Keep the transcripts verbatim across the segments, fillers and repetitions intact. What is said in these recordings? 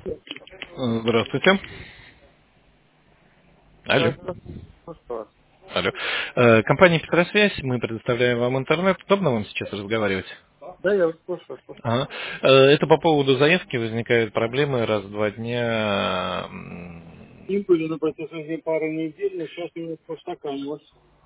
Здравствуйте. Да, Алло. да. Ну что? Алло. Э, Компания Петросвязь, мы предоставляем вам интернет. Удобно вам сейчас разговаривать? Да, я вас слушаю, слушаю. Ага. Э, Это по поводу заявки возникают проблемы раз в два дня. М, Им были на протяжении пары недель, но сейчас у меня постаканилось.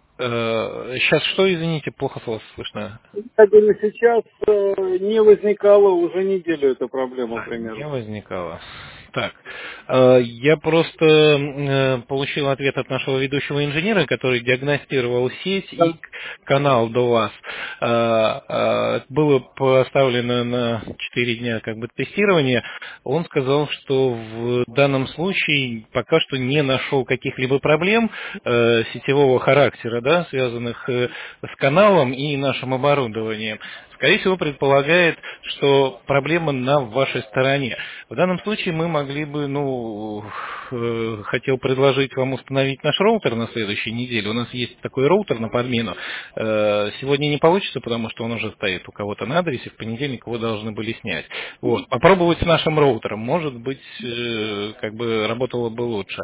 э, Сейчас что, извините, плохо вас слышно? Я говорю, сейчас э, не возникало уже неделю эта проблема А, не примерно. возникало. Так, э, я просто э, получил ответ от нашего ведущего инженера, который диагностировал сеть и Да. к- канал до вас. Э, э, Было поставлено на четыре дня как бы тестирование. Он сказал, что в данном случае пока что не нашел каких-либо проблем э, сетевого характера, да, связанных э, с каналом и нашим оборудованием. Скорее всего, предполагает, что проблема на вашей стороне. В данном случае мы могли бы, ну, э, хотел предложить вам установить наш роутер на следующей неделе. У нас есть такой роутер на подмену. Э, Сегодня не получится, потому что он уже стоит у кого-то на адресе. В понедельник его должны были снять. Вот. Попробовать с нашим роутером. Может быть, э, как бы работало бы лучше.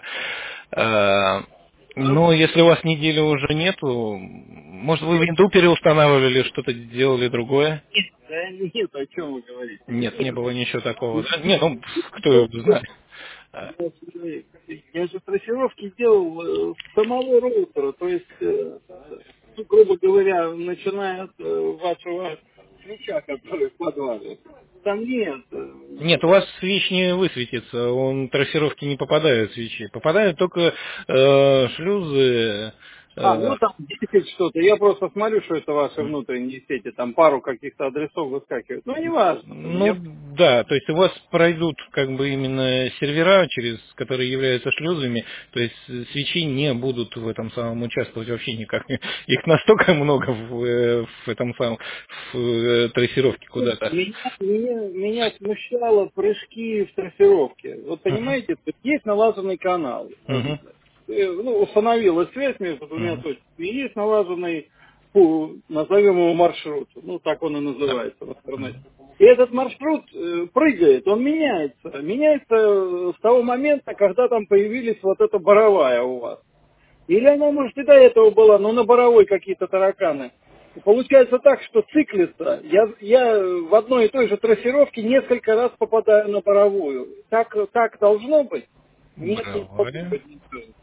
Э, но если у вас недели уже нету, может вы винду переустанавливали, что-то делали другое? Да нет, о чем вы говорите? Нет, не было ничего такого. Да? Нет, ну, кто его знает. А, Я же я же трассировки делал э, с самого роутера, то есть, э, ну, грубо говоря, начиная от э, вашего свеча, который в подвале. Там нет. э, Нет, у вас свеч не высветится, он трассировки не попадают свечи. Попадают только э, шлюзы. А, э, ну там десять что-то. Я просто смотрю, что это ваши внутренние сети, там пару каких-то адресов выскакивают. Ну, не важно. Ну Мне... да, то есть у вас пройдут как бы именно сервера, через которые являются шлюзами, то есть э, свечи не будут в этом самом участвовать вообще никак. Их настолько много в, э, в этом самом в э, трассировке куда-то. Меня, меня, меня смущало прыжки в трассировке. Вот Мгм. понимаете, тут есть налаженный канал. Э, Мгм. э, Ну, установилась связь между двумя Мгм. точками. И есть налаженный, фу, назовем его маршрут. Ну, так он и Да. называется в интернете. И этот маршрут э, прыгает, он меняется. Меняется э, с того момента, когда там появились вот эта боровая у вас. Или она, может, и до этого была, но на боровой какие-то тараканы. И получается так, что циклится. Я, я в одной и той же трассировке несколько раз попадаю на боровую. Так, так должно быть? Нет, не должно Боровая. быть. Не должно.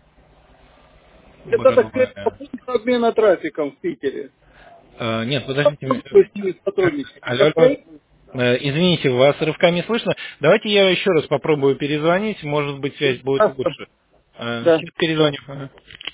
Это, так сказать, Боровая. пункт обмена трафиком в Питере. Э, нет, подождите. м, Вы с ними э, сотрудничаете. Алло, Как алло. правильно? Э, Извините, вас рывками слышно. Давайте я еще раз попробую перезвонить, может быть связь будет Да, лучше. Э, да. Сейчас перезвоню. Ага.